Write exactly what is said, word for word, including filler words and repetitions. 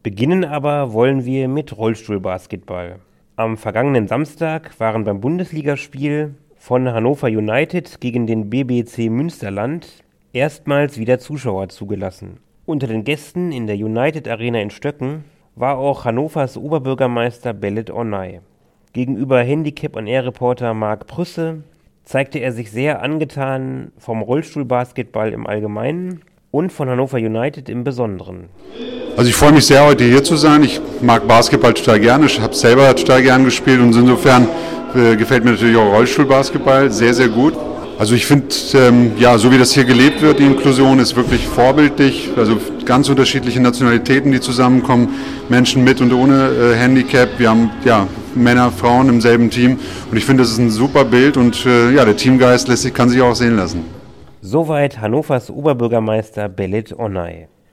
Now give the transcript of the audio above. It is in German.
Beginnen aber wollen wir mit Rollstuhlbasketball. Am vergangenen Samstag waren beim Bundesligaspiel von Hannover United gegen den B B C Münsterland erstmals wieder Zuschauer zugelassen. Unter den Gästen in der United Arena in Stöcken war auch Hannovers Oberbürgermeister Belet Onay. Gegenüber Handicap-on-Air-Reporter Marc Prüsse zeigte er sich sehr angetan vom Rollstuhlbasketball im Allgemeinen und von Hannover United im Besonderen. Also ich freue mich sehr, heute hier zu sein. Ich mag Basketball total gerne, ich habe selber total gern gespielt und insofern äh, gefällt mir natürlich auch Rollstuhlbasketball sehr, sehr gut. Also ich finde, ähm, ja, so wie das hier gelebt wird, die Inklusion ist wirklich vorbildlich. Also ganz unterschiedliche Nationalitäten, die zusammenkommen, Menschen mit und ohne äh, Handicap. Wir haben ja Männer, Frauen im selben Team und ich finde, das ist ein super Bild und äh, ja, der Teamgeist lässt sich, kann sich auch sehen lassen. Soweit Hannovers Oberbürgermeister Belet Onay.